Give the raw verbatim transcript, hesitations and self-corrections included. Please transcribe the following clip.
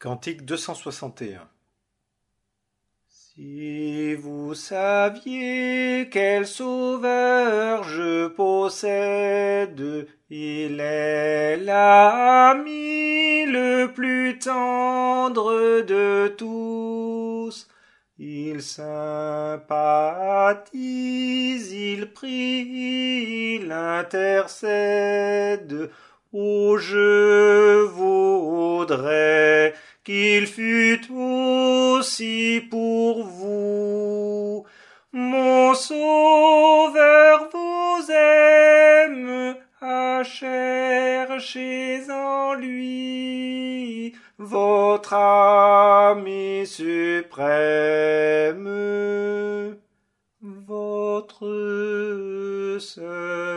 Cantique deux cent soixante et un. Si vous saviez quel sauveur je possède, il est l'ami le plus tendre de tous. Il sympathise, il prie, il intercède. Oh, je voudrais qu'il fût aussi pour vous. Mon sauveur vous aime, à chercher en lui votre ami suprême, votre seul